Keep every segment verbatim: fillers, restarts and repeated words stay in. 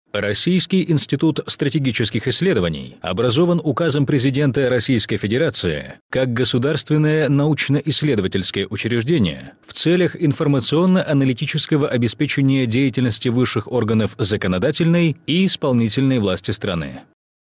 Российский институт стратегических исследований образован указом президента Российской Федерации как государственное научно-исследовательское учреждение в целях информационно-аналитического обеспечения деятельности высших органов законодательной и исполнительной власти страны.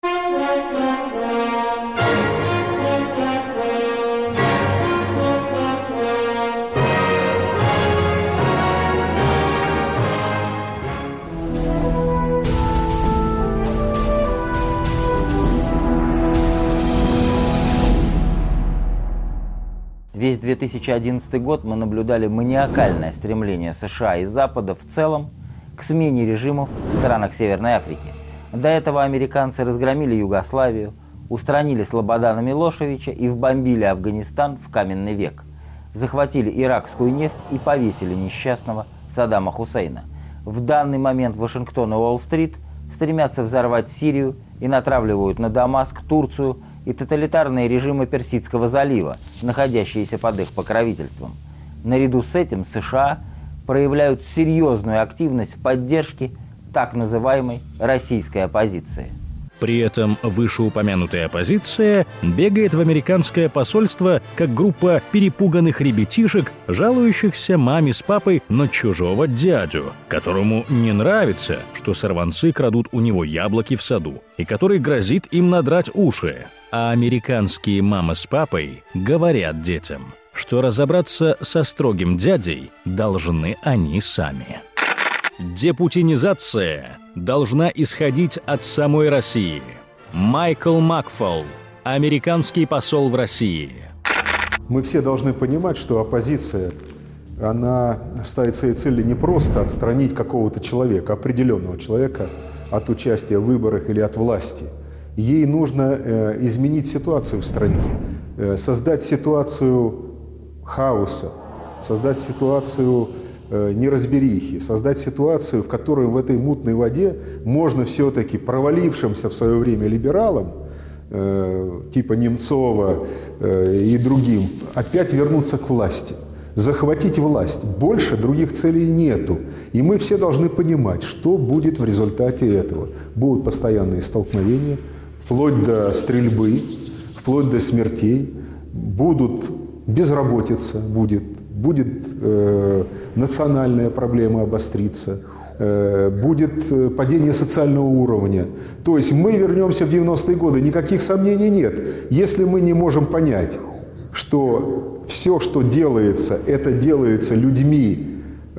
Весь две тысячи одиннадцатый год мы наблюдали маниакальное стремление США и Запада в целом к смене режимов в странах Северной Африки. До этого американцы разгромили Югославию, устранили Слободана Милошевича и вбомбили Афганистан в каменный век. Захватили иракскую нефть и повесили несчастного Саддама Хусейна. В данный момент Вашингтон и Уолл-стрит стремятся взорвать Сирию и натравливают на Дамаск, Турцию и тоталитарные режимы Персидского залива, находящиеся под их покровительством. Наряду с этим США проявляют серьезную активность в поддержке так называемой российской оппозиции. При этом вышеупомянутая оппозиция бегает в американское посольство как группа перепуганных ребятишек, жалующихся маме с папой на чужого дядю, которому не нравится, что сорванцы крадут у него яблоки в саду, и который грозит им надрать уши. А американские мама с папой говорят детям, что разобраться со строгим дядей должны они сами. Депутинизация должна исходить от самой России. Майкл Макфол, американский посол в России. Мы все должны понимать, что оппозиция, она ставит своей целью не просто отстранить какого-то человека, определенного человека от участия в выборах или от власти. Ей нужно э, изменить ситуацию в стране, э, создать ситуацию хаоса, создать ситуацию э, неразберихи, создать ситуацию, в которой в этой мутной воде можно все-таки провалившимся в свое время либералам, э, типа Немцова э, и другим, опять вернуться к власти, захватить власть. Больше других целей нету. И мы все должны понимать, что будет в результате этого. Будут постоянные столкновения, вплоть до стрельбы, вплоть до смертей, будут безработица, будет, будет э, национальная проблема обостриться, э, будет падение социального уровня. То есть мы вернемся в девяностые годы, никаких сомнений нет. Если мы не можем понять, что все, что делается, это делается людьми,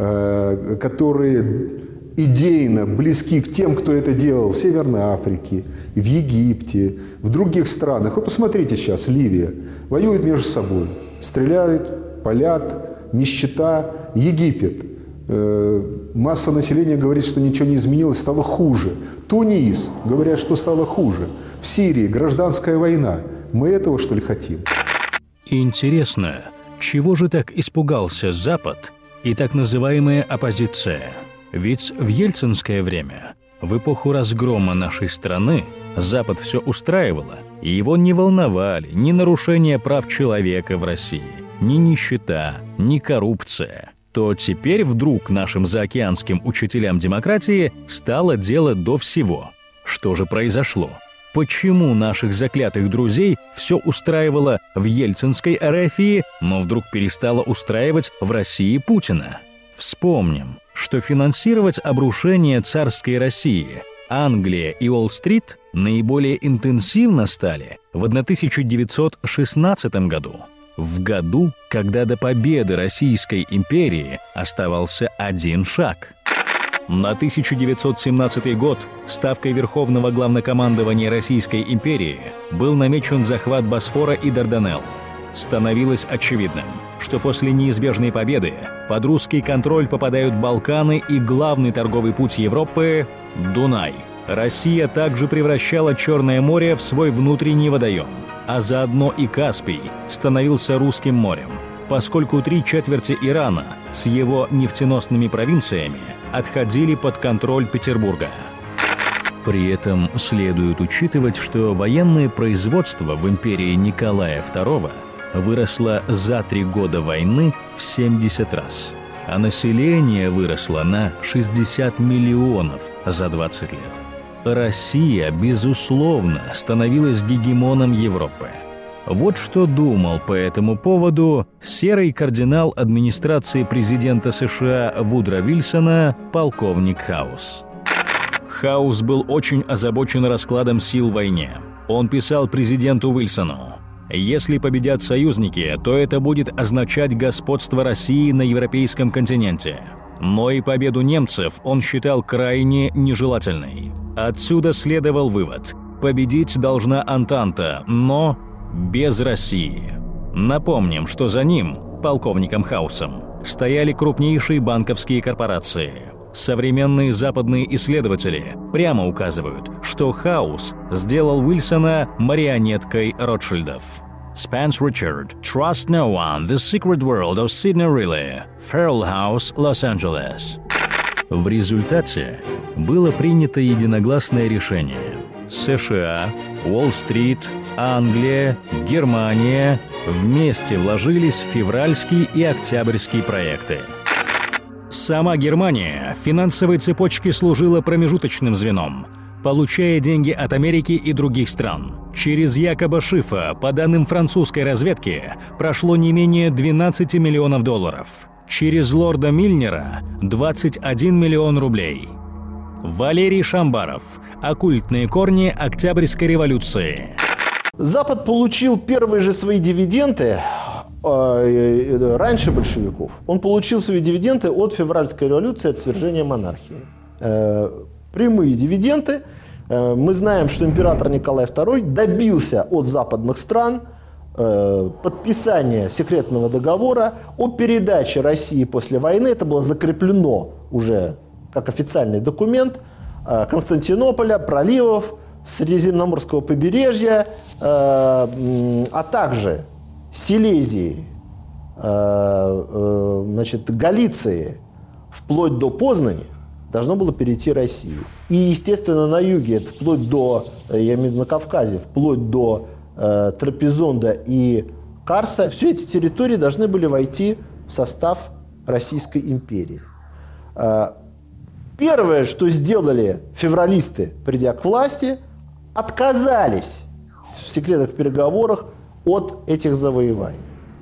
э, которые идейно близки к тем, кто это делал в Северной Африке, в Египте, в других странах. Вы посмотрите сейчас, Ливия воюет между собой, стреляют, палят, нищета. Египет, э, масса населения говорит, что ничего не изменилось, стало хуже. Тунис, говорят, что стало хуже. В Сирии гражданская война. Мы этого, что ли, хотим? Интересно, чего же так испугался Запад и так называемая оппозиция? Ведь в ельцинское время, в эпоху разгрома нашей страны, Запад все устраивало, и его не волновали ни нарушения прав человека в России, ни нищета, ни коррупция. То теперь вдруг нашим заокеанским учителям демократии стало дело до всего. Что же произошло? Почему наших заклятых друзей все устраивало в ельцинской Эрефии, но вдруг перестало устраивать в России Путина? Вспомним, что финансировать обрушение царской России Англия и Уолл-стрит наиболее интенсивно стали в тысяча девятьсот шестнадцатом году, в году, когда до победы Российской империи оставался один шаг. На тысяча девятьсот семнадцатый год ставкой Верховного Главнокомандования Российской империи был намечен захват Босфора и Дарданелл. Становилось очевидным, что после неизбежной победы под русский контроль попадают Балканы и главный торговый путь Европы – Дунай. Россия также превращала Черное море в свой внутренний водоем, а заодно и Каспий становился русским морем, поскольку три четверти Ирана с его нефтеносными провинциями отходили под контроль Петербурга. При этом следует учитывать, что военное производство в империи Николая второго выросло за три года войны в семьдесят раз. а население выросло на шестьдесят миллионов за двадцать лет. Россия, безусловно, становилась гегемоном Европы. Вот что думал по этому поводу серый кардинал администрации президента США Вудро Вильсона, полковник Хаус. Хаус был очень озабочен раскладом сил в войне. Он писал президенту Уильсону: «Если победят союзники, то это будет означать господство России на европейском континенте». Но и победу немцев он считал крайне нежелательной. Отсюда следовал вывод: победить должна Антанта, но без России. Напомним, что за ним, полковником Хаусом, стояли крупнейшие банковские корпорации. Современные западные исследователи прямо указывают, что Хаус сделал Уильсона марионеткой Ротшильдов. Spence Richard, Trust No One, The Secret World of Sidney Reilly, Farrell House, Лос-Анджелес. В результате было принято единогласное решение. США, Уолл-стрит, Англия, Германия вместе вложились в февральский и октябрьские проекты. Сама Германия в финансовой цепочке служила промежуточным звеном, получая деньги от Америки и других стран. Через Якоба Шифа, по данным французской разведки, прошло не менее двенадцать миллионов долларов. Через лорда Мильнера – двадцать один миллион рублей. Валерий Шамбаров. Оккультные корни Октябрьской революции. Запад получил первые же свои дивиденды э, раньше большевиков. Он получил свои дивиденды от февральской революции, от свержения монархии. Э, прямые дивиденды. Э, мы знаем, что император Николай второй добился от западных стран э, подписания секретного договора о передаче России после войны. Это было закреплено уже как официальный документ э, Константинополя, проливов, Средиземноморского побережья, э, а также Силезии, э, э, значит, Галиции, вплоть до Познани, должно было перейти России. И, естественно, на юге, это вплоть до, я имею в виду на Кавказе, вплоть до э, Трапезунда и Карса, все эти территории должны были войти в состав Российской империи. Э, первое, что сделали февралисты, придя к власти, отказались в секретных переговорах от этих завоеваний.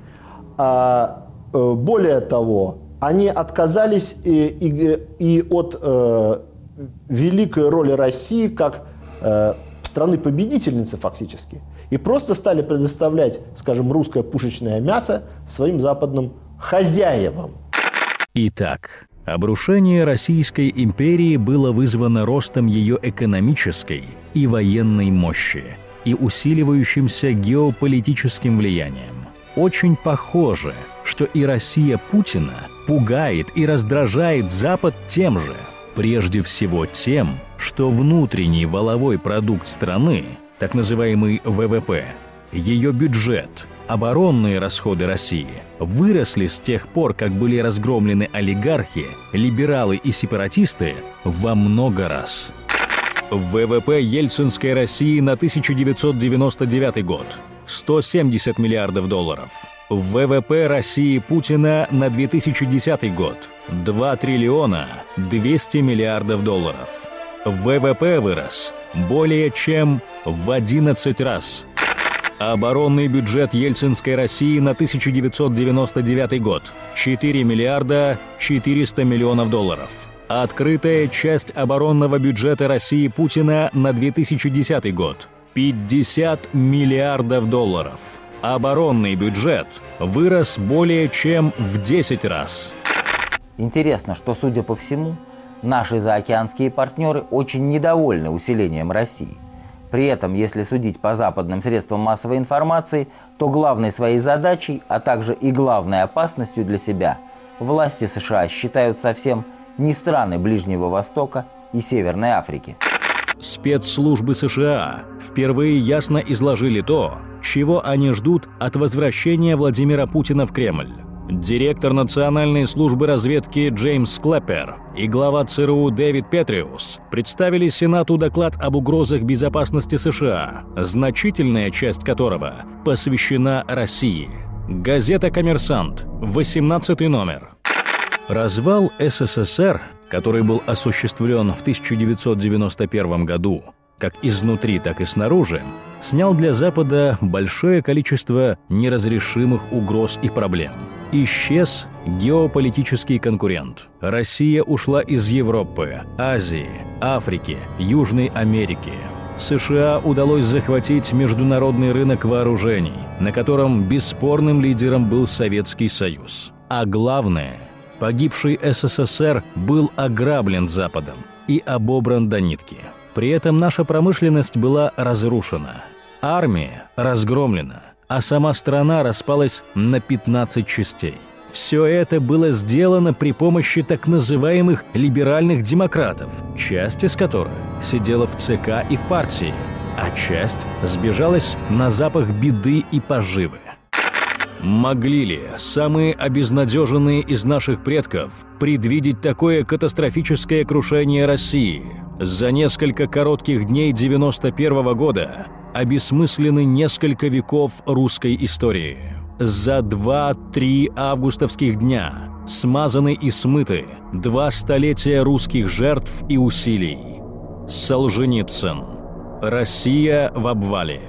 А, более того, они отказались и, и, и от э, великой роли России как э, страны-победительницы фактически, и просто стали предоставлять, скажем, русское пушечное мясо своим западным хозяевам. Итак, обрушение Российской империи было вызвано ростом ее экономической и военной мощи и усиливающимся геополитическим влиянием. Очень похоже, что и Россия Путина пугает и раздражает Запад тем же. Прежде всего тем, что внутренний валовой продукт страны, так называемый вэ вэ пэ, ее бюджет, оборонные расходы России выросли с тех пор, как были разгромлены олигархи, либералы и сепаратисты, во много раз. вэ вэ пэ Ельцинской России на тысяча девятьсот девяносто девятый год – сто семьдесят миллиардов долларов. вэ вэ пэ России Путина на две тысячи десятый год – два триллиона двести миллиардов долларов. вэ вэ пэ вырос более чем в одиннадцать раз. Оборонный бюджет Ельцинской России на тысяча девятьсот девяносто девятый год – четыре миллиарда четыреста миллионов долларов. Открытая часть оборонного бюджета России Путина на две тысячи десятый год – пятьдесят миллиардов долларов. Оборонный бюджет вырос более чем в десять раз. Интересно, что, судя по всему, наши заокеанские партнеры очень недовольны усилением России. При этом, если судить по западным средствам массовой информации, то главной своей задачей, а также и главной опасностью для себя, власти США считают совсем не страны Ближнего Востока и Северной Африки. Спецслужбы США впервые ясно изложили то, чего они ждут от возвращения Владимира Путина в Кремль. Директор Национальной службы разведки Джеймс Клэппер и глава цэ эр у Дэвид Петриус представили Сенату доклад об угрозах безопасности США, значительная часть которого посвящена России. Газета «Коммерсант», восемнадцатый номер. Развал СССР, который был осуществлен в тысяча девятьсот девяносто первом году, как изнутри, так и снаружи, снял для Запада большое количество неразрешимых угроз и проблем. Исчез геополитический конкурент. Россия ушла из Европы, Азии, Африки, Южной Америки. США удалось захватить международный рынок вооружений, на котором бесспорным лидером был Советский Союз. А главное, погибший СССР был ограблен Западом и обобран до нитки. При этом наша промышленность была разрушена, армия разгромлена, а сама страна распалась на пятнадцать частей. Все это было сделано при помощи так называемых либеральных демократов, часть из которых сидела в ЦК и в партии, а часть сбежалась на запах беды и поживы. Могли ли самые обезнадеженные из наших предков предвидеть такое катастрофическое крушение России? За несколько коротких дней девяносто первого года обесмыслены несколько веков русской истории. За два-три августовских дня смазаны и смыты два столетия русских жертв и усилий. Солженицын. Россия в обвале.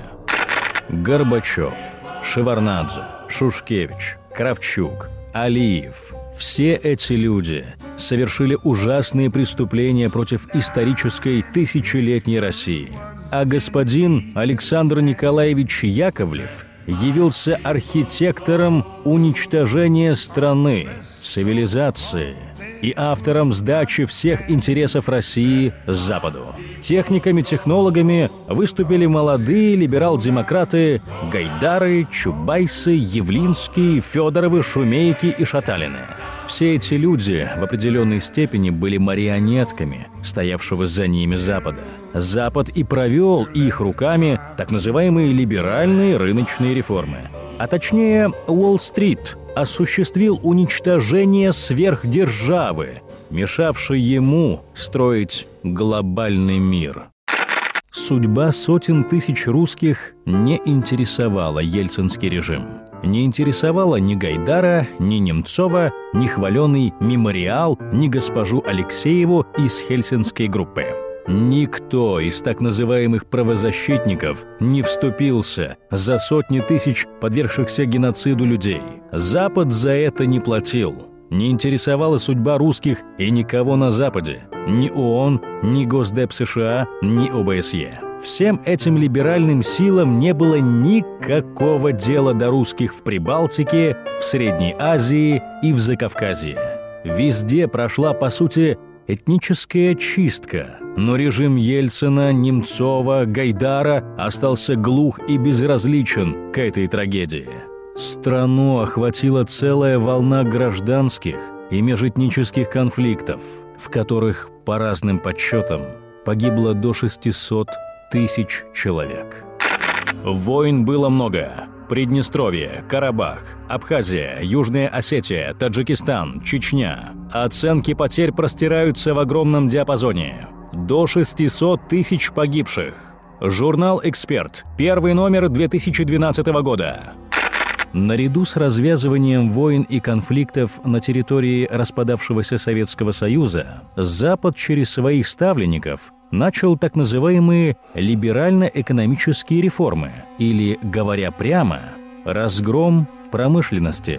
Горбачев, Шеварднадзе, Шушкевич, Кравчук, Алиев. Все эти люди совершили ужасные преступления против исторической тысячелетней России. А господин Александр Николаевич Яковлев явился архитектором уничтожения страны, цивилизации и автором сдачи всех интересов России Западу. Техниками-технологами выступили молодые либерал-демократы Гайдары, Чубайсы, Явлинские, Федоровы, Шумейки и Шаталины. Все эти люди в определенной степени были марионетками стоявшего за ними Запада. Запад и провел их руками так называемые либеральные рыночные реформы. А точнее, Уолл-стрит осуществил уничтожение сверхдержавы, мешавшей ему строить глобальный мир. Судьба сотен тысяч русских не интересовала ельцинский режим. Не интересовала ни Гайдара, ни Немцова, ни хваленый мемориал, ни госпожу Алексееву из Хельсинской группы. Никто из так называемых правозащитников не вступился за сотни тысяч подвергшихся геноциду людей. Запад за это не платил. Не интересовала судьба русских и никого на Западе. Ни ООН, ни Госдеп США, ни ОБСЕ. Всем этим либеральным силам не было никакого дела до русских в Прибалтике, в Средней Азии и в Закавказье. Везде прошла, по сути, этническая чистка, но режим Ельцина, Немцова, Гайдара остался глух и безразличен к этой трагедии. Страну охватила целая волна гражданских и межэтнических конфликтов, в которых, по разным подсчетам, погибло до шестисот тысяч человек. Войн было много. Приднестровье, Карабах, Абхазия, Южная Осетия, Таджикистан, Чечня. Оценки потерь простираются в огромном диапазоне. До шестисот тысяч погибших. Журнал «Эксперт», первый номер две тысячи двенадцатого года. Наряду с развязыванием войн и конфликтов на территории распадавшегося Советского Союза, Запад через своих ставленников начал так называемые либерально-экономические реформы, или, говоря прямо, разгром промышленности.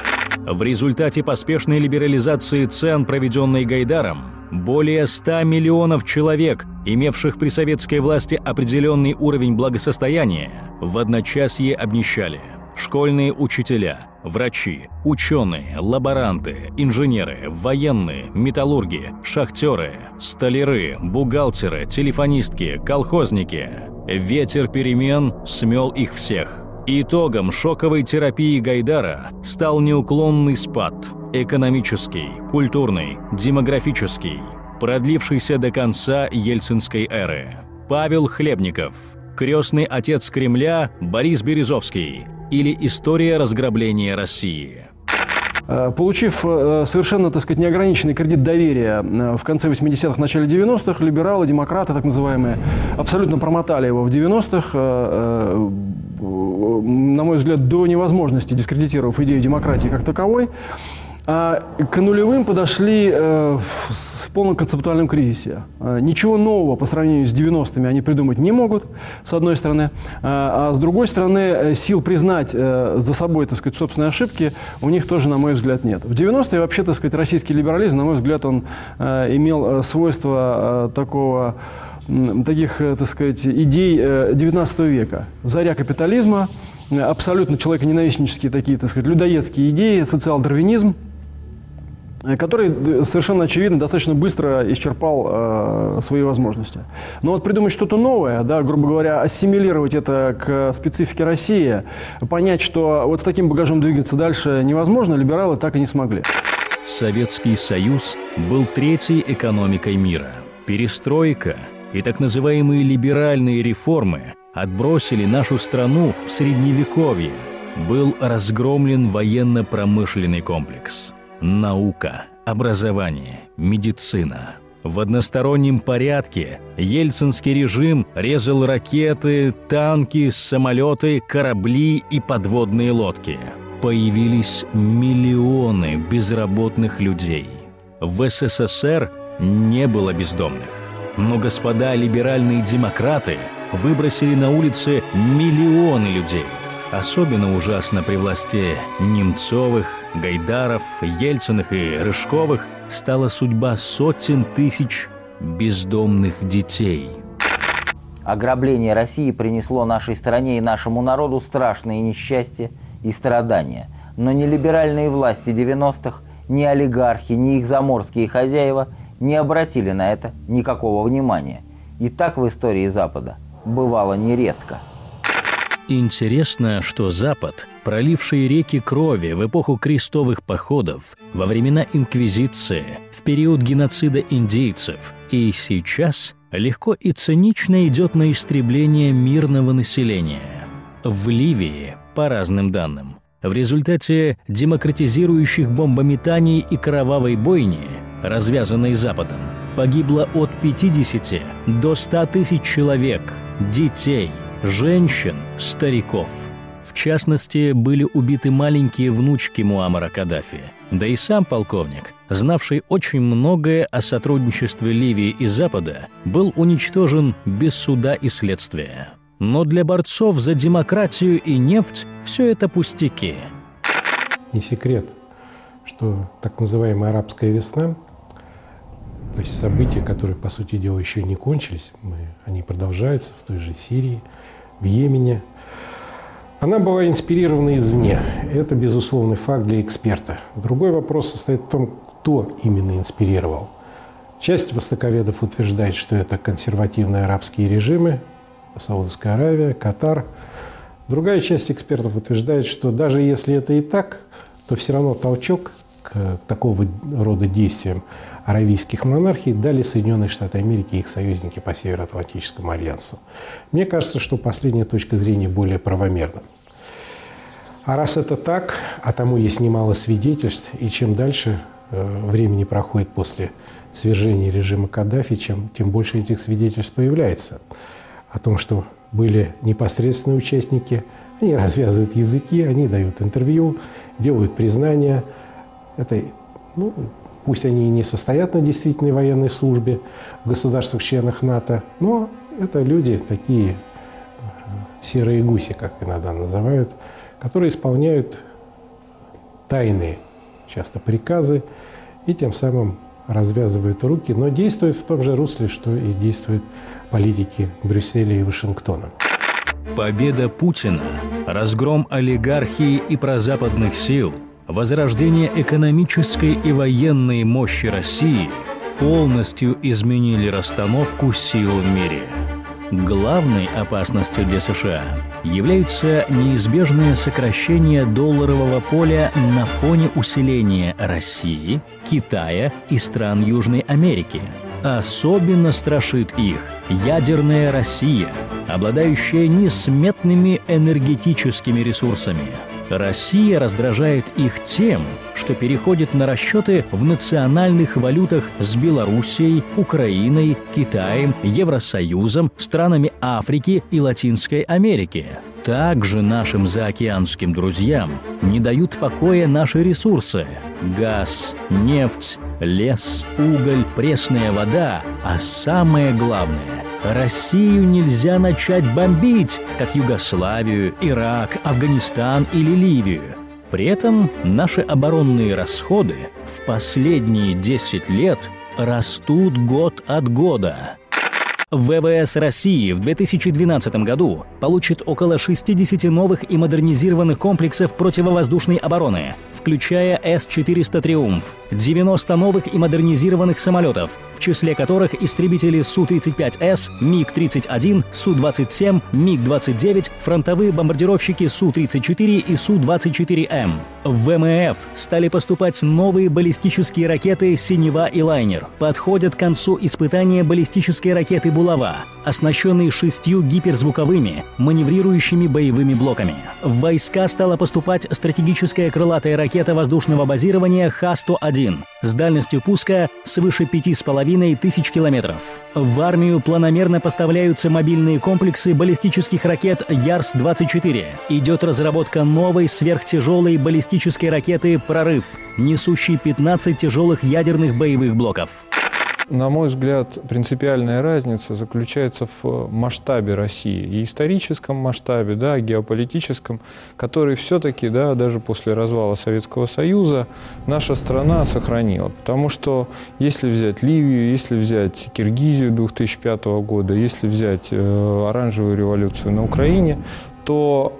В результате поспешной либерализации цен, проведенной Гайдаром, более ста миллионов человек, имевших при советской власти определенный уровень благосостояния, в одночасье обнищали. Школьные учителя, врачи, ученые, лаборанты, инженеры, военные, металлурги, шахтеры, столяры, бухгалтеры, телефонистки, колхозники. Ветер перемен смел их всех. Итогом шоковой терапии Гайдара стал неуклонный спад – экономический, культурный, демографический, продлившийся до конца ельцинской эры. Павел Хлебников, крестный отец Кремля Борис Березовский или история разграбления России. Получив совершенно, так сказать, неограниченный кредит доверия в конце восьмидесятых, начале девяностых, либералы, демократы, так называемые, абсолютно промотали его в девяностых, на мой взгляд, до невозможности, дискредитировав идею демократии как таковой. А к нулевым подошли э, в, в полном концептуальном кризисе. Э, ничего нового по сравнению с девяностыми они придумать не могут, с одной стороны. Э, а с другой стороны, сил признать э, за собой, так сказать, собственные ошибки у них тоже, на мой взгляд, нет. В девяностые вообще, так сказать, российский либерализм, на мой взгляд, он э, имел свойство э, такого, э, таких, э, так сказать, идей э, девятнадцатого века. Заря капитализма, э, абсолютно человеконенавистнические такие, так сказать, людоедские идеи, социал-дарвинизм, который совершенно очевидно достаточно быстро исчерпал э, свои возможности. Но вот придумать что-то новое, да, грубо говоря, ассимилировать это к специфике России, понять, что вот с таким багажом двигаться дальше невозможно, либералы так и не смогли. Советский Союз был третьей экономикой мира. Перестройка и так называемые либеральные реформы отбросили нашу страну в Средневековье. Был разгромлен военно-промышленный комплекс. Наука, образование, медицина. В одностороннем порядке ельцинский режим резал ракеты, танки, самолеты, корабли и подводные лодки. Появились миллионы безработных людей. В СССР не было бездомных. Но господа либеральные демократы выбросили на улицы миллионы людей. Особенно ужасно при власти Немцовых, Гайдаров, Ельциных и Рыжковых стала судьба сотен тысяч бездомных детей. Ограбление России принесло нашей стране и нашему народу страшные несчастья и страдания. Но ни либеральные власти девяностых, ни олигархи, ни их заморские хозяева не обратили на это никакого внимания. И так в истории Запада бывало нередко. Интересно, что Запад, проливший реки крови в эпоху крестовых походов, во времена Инквизиции, в период геноцида индейцев и сейчас легко и цинично идет на истребление мирного населения. В Ливии, по разным данным, в результате демократизирующих бомбометаний и кровавой бойни, развязанной Западом, погибло от пятидесяти до ста тысяч человек, детей, женщин, стариков. В частности, были убиты маленькие внучки Муаммара Каддафи. Да и сам полковник, знавший очень многое о сотрудничестве Ливии и Запада, был уничтожен без суда и следствия. Но для борцов за демократию и нефть все это пустяки. Не секрет, что так называемая арабская весна, то есть события, которые, по сути дела, еще не кончились, мы, они продолжаются в той же Сирии, в Йемене, она была инспирирована извне. Это безусловный факт для эксперта. Другой вопрос состоит в том, кто именно инспирировал. Часть востоковедов утверждает, что это консервативные арабские режимы, Саудовская Аравия, Катар. Другая часть экспертов утверждает, что даже если это и так, то все равно толчок к такого рода действиям аравийских монархий дали Соединенные Штаты Америки и их союзники по Североатлантическому альянсу. Мне кажется, что последняя точка зрения более правомерна. А раз это так, а тому есть немало свидетельств, и чем дальше э, времени проходит после свержения режима Каддафи, чем, тем больше этих свидетельств появляется о том, что были непосредственные участники, они развязывают языки, они дают интервью, делают признания. Это, ну, пусть они и не состоят на действительной военной службе в государствах-членах НАТО, но это люди такие серые гуси, как иногда называют, которые исполняют тайные часто приказы и тем самым развязывают руки, но действуют в том же русле, что и действуют политики Брюсселя и Вашингтона. Победа Путина, разгром олигархии и прозападных сил, возрождение экономической и военной мощи России полностью изменили расстановку сил в мире. Главной опасностью для США является неизбежное сокращение долларового поля на фоне усиления России, Китая и стран Южной Америки. Особенно страшит их ядерная Россия, обладающая несметными энергетическими ресурсами. Россия раздражает их тем, что переходит на расчеты в национальных валютах с Белоруссией, Украиной, Китаем, Евросоюзом, странами Африки и Латинской Америки. Также нашим заокеанским друзьям не дают покоя наши ресурсы – газ, нефть, лес, уголь, пресная вода, а самое главное – Россию нельзя начать бомбить, как Югославию, Ирак, Афганистан или Ливию. При этом наши оборонные расходы в последние десять лет растут год от года. ВВС России в две тысячи двенадцатом году получит около шестидесяти новых и модернизированных комплексов противовоздушной обороны, включая эс четыреста «Триумф», девяносто новых и модернизированных самолетов, в числе которых истребители Су тридцать пять эс, МиГ тридцать один, Су двадцать семь, МиГ двадцать девять, фронтовые бомбардировщики Су тридцать четыре и Су двадцать четыре М. В ВМФ стали поступать новые баллистические ракеты «Синева» и «Лайнер». Подходят к концу испытания баллистической ракеты «Булава», оснащенные шестью гиперзвуковыми, маневрирующими боевыми блоками. В войска стала поступать стратегическая крылатая ракета воздушного базирования Ха сто один с дальностью пуска свыше пяти с половиной тысяч километров. В армию планомерно поставляются мобильные комплексы баллистических ракет Ярс двадцать четыре. Идет разработка новой сверхтяжелой баллистической ракеты «Прорыв», несущей пятнадцать тяжелых ядерных боевых блоков. На мой взгляд, принципиальная разница заключается в масштабе России, и историческом масштабе, да, геополитическом, который все-таки, да, даже после развала Советского Союза наша страна сохранила. Потому что если взять Ливию, если взять Киргизию две тысячи пятого года, если взять э, оранжевую революцию на Украине, то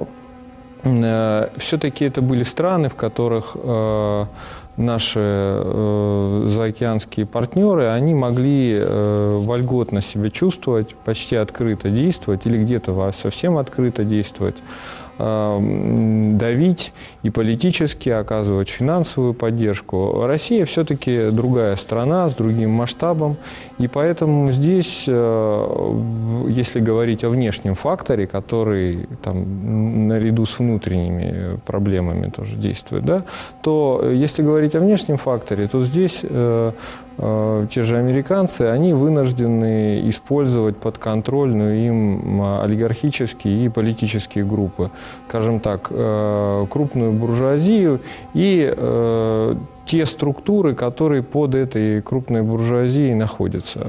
э, все-таки это были страны, в которых э, наши э, заокеанские партнеры, они могли э, вольготно себя чувствовать, почти открыто действовать или где-то совсем открыто действовать, э, давить и политически оказывать финансовую поддержку. Россия все-таки другая страна с другим масштабом, и поэтому здесь, э, если говорить о внешнем факторе, который там, наряду с внутренними проблемами тоже действует, да, то если говорить о внешнем факторе, то здесь э, э, те же американцы, они вынуждены использовать подконтрольную им олигархические и политические группы, скажем так, э, крупную буржуазию и э, те структуры, которые под этой крупной буржуазией находятся.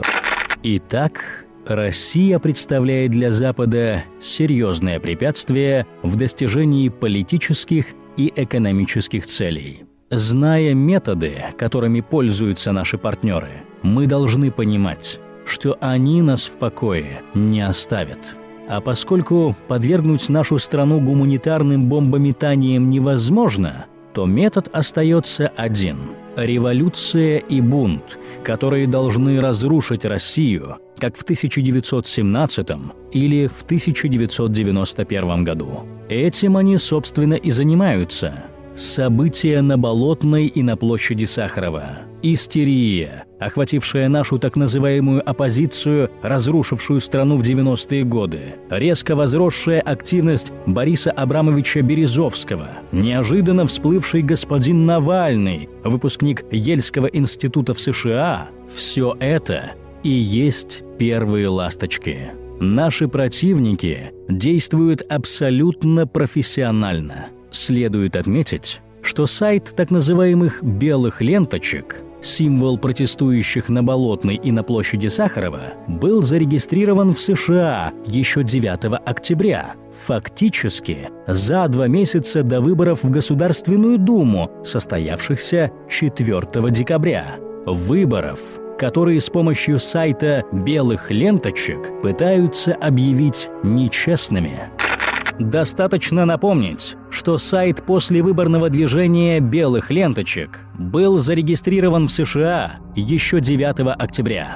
Итак, Россия представляет для Запада серьезное препятствие в достижении политических и экономических целей. Зная методы, которыми пользуются наши партнеры, мы должны понимать, что они нас в покое не оставят. А поскольку подвергнуть нашу страну гуманитарным бомбометаниям невозможно, то метод остается один – революция и бунт, которые должны разрушить Россию, как в тысяча девятьсот семнадцатом или в тысяча девятьсот девяносто первом году. Этим они, собственно, и занимаются. События на Болотной и на площади Сахарова. Истерия, охватившая нашу так называемую оппозицию, разрушившую страну в девяностые годы. Резко возросшая активность Бориса Абрамовича Березовского. Неожиданно всплывший господин Навальный, выпускник Ельского института в США. Все это и есть первые ласточки. Наши противники действуют абсолютно профессионально. Следует отметить, что сайт так называемых «белых ленточек», символ протестующих на Болотной и на площади Сахарова, был зарегистрирован в США еще девятого октября, фактически за два месяца до выборов в Государственную Думу, состоявшихся четвёртого декабря. Выборов, которые с помощью сайта «белых ленточек» пытаются объявить нечестными. Достаточно напомнить, что сайт послевыборного движения «белых ленточек» был зарегистрирован в США еще девятого октября.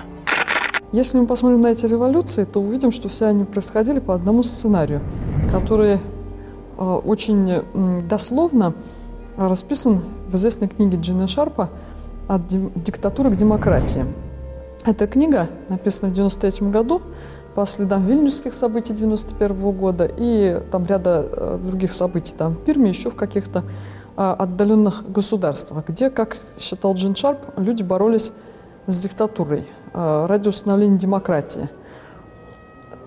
Если мы посмотрим на эти революции, то увидим, что все они происходили по одному сценарию, который э, очень э, дословно расписан в известной книге Джина Шарпа «От диктатуры к демократии». Эта книга написана в девяносто третьем году по следам вильнюсских событий девяносто первого года и там ряда э, других событий там, в Перми, еще в каких-то э, отдаленных государствах, где, как считал Джин Шарп, люди боролись с диктатурой э, ради установления демократии.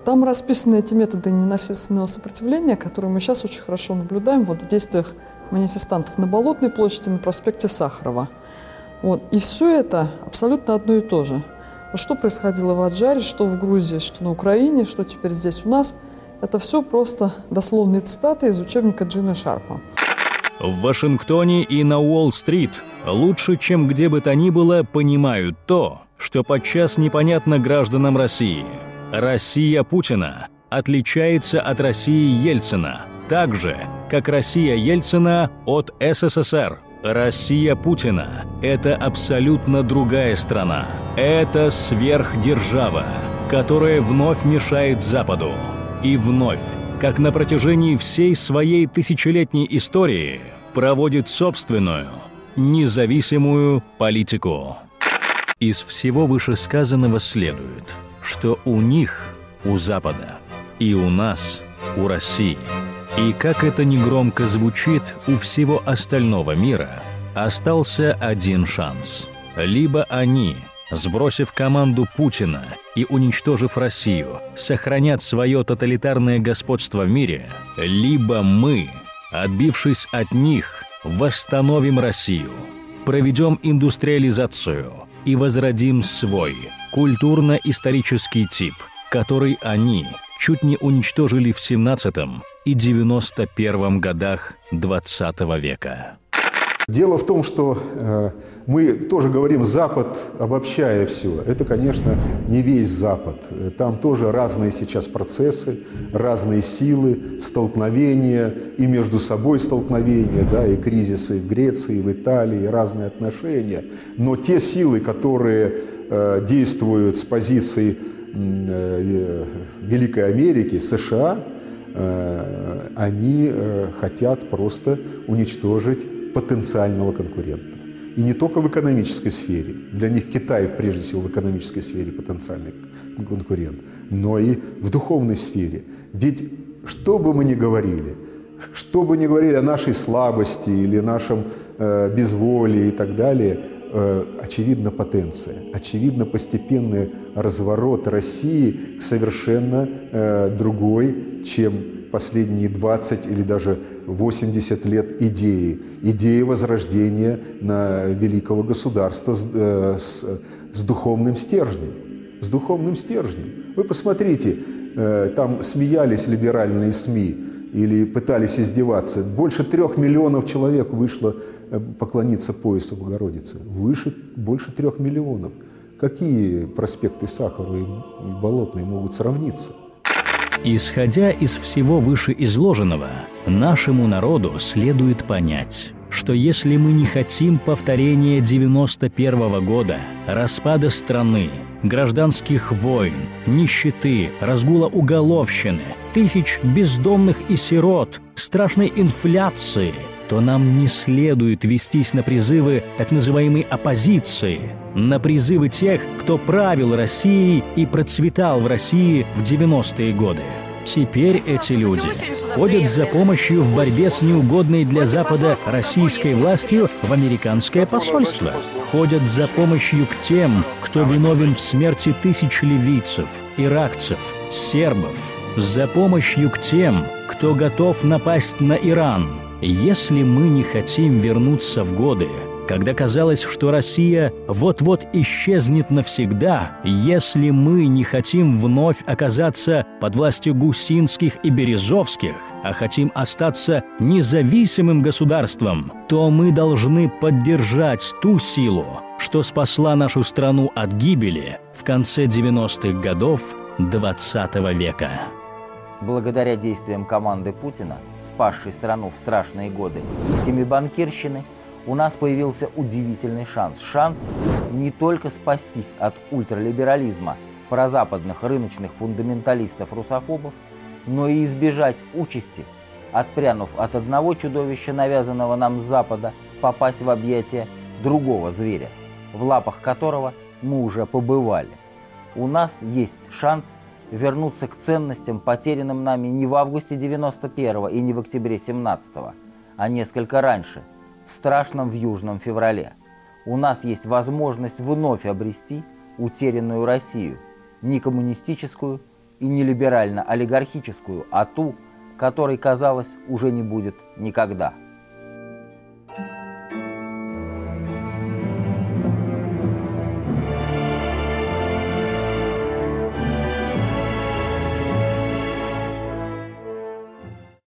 Там расписаны эти методы ненасильственного сопротивления, которые мы сейчас очень хорошо наблюдаем вот в действиях манифестантов на Болотной площади, на проспекте Сахарова. Вот. И все это абсолютно одно и то же. Вот что происходило в Аджаре, что в Грузии, что на Украине, что теперь здесь у нас, это все просто дословные цитаты из учебника Джина Шарпа. В Вашингтоне и на Уолл-стрит лучше, чем где бы то ни было, понимают то, что подчас непонятно гражданам России. Россия Путина отличается от России Ельцина, так же, как Россия Ельцина от СССР. Россия Путина – это абсолютно другая страна. Это сверхдержава, которая вновь мешает Западу. И вновь, как на протяжении всей своей тысячелетней истории, проводит собственную, независимую политику. Из всего вышесказанного следует, что у них, у Запада, и у нас, у России, и как это негромко звучит, у всего остального мира остался один шанс. Либо они, сбросив команду Путина и уничтожив Россию, сохранят свое тоталитарное господство в мире, либо мы, отбившись от них, восстановим Россию, проведем индустриализацию и возродим свой культурно-исторический тип, который они чуть не уничтожили в семнадцатом и девяносто первом годах двадцатого века. Дело в том, что э, мы тоже говорим «Запад», обобщая все. Это, конечно, не весь Запад. Там тоже разные сейчас процессы, разные силы, столкновения, и между собой столкновения, да, и кризисы в Греции, в Италии, разные отношения. Но те силы, которые э, действуют с позиции э, Великой Америки, США, э, они э, хотят просто уничтожить потенциального конкурента. И не только в экономической сфере. Для них Китай, прежде всего, в экономической сфере потенциальный конкурент, но и в духовной сфере. Ведь что бы мы ни говорили, что бы ни говорили о нашей слабости или нашем э, безволии и так далее, э, очевидна потенция, очевидно постепенный разворот России к совершенно э, другой, чем последние двадцать или даже восемьдесят лет идеи. Идеи возрождения на великого государства с, э, с, с духовным стержнем. С духовным стержнем. Вы посмотрите, э, там смеялись либеральные СМИ или пытались издеваться. Больше трех миллионов человек вышло э, поклониться поясу Богородицы. Выше, больше трех миллионов. Какие проспекты Сахарова и Болотной могут сравниться? Исходя из всего вышеизложенного, нашему народу следует понять, что если мы не хотим повторения девяносто первого года, распада страны, гражданских войн, нищеты, разгула уголовщины, тысяч бездомных и сирот, страшной инфляции, то нам не следует вестись на призывы так называемой оппозиции, на призывы тех, кто правил Россией и процветал в России в девяностые годы. Теперь эти люди ходят за помощью в борьбе с неугодной для Запада российской властью в американское посольство, ходят за помощью к тем, кто виновен в смерти тысяч ливийцев, иракцев, сербов, за помощью к тем, кто готов напасть на Иран. Если мы не хотим вернуться в годы, когда казалось, что Россия вот-вот исчезнет навсегда, если мы не хотим вновь оказаться под властью Гусинских и Березовских, а хотим остаться независимым государством, то мы должны поддержать ту силу, что спасла нашу страну от гибели в конце девяностых годов двадцатого века. Благодаря действиям команды Путина, спасшей страну в страшные годы семибанкирщины, у нас появился удивительный шанс. Шанс не только спастись от ультралиберализма прозападных рыночных фундаменталистов-русофобов, но и избежать участи, отпрянув от одного чудовища, навязанного нам с Запада, попасть в объятия другого зверя, в лапах которого мы уже побывали. У нас есть шанс вернуться к ценностям, потерянным нами не в августе девяносто первого и не в октябре семнадцатого, а несколько раньше, в страшном вьюжном феврале. У нас есть возможность вновь обрести утерянную Россию, не коммунистическую и не либерально-олигархическую, а ту, которой, казалось, уже не будет никогда.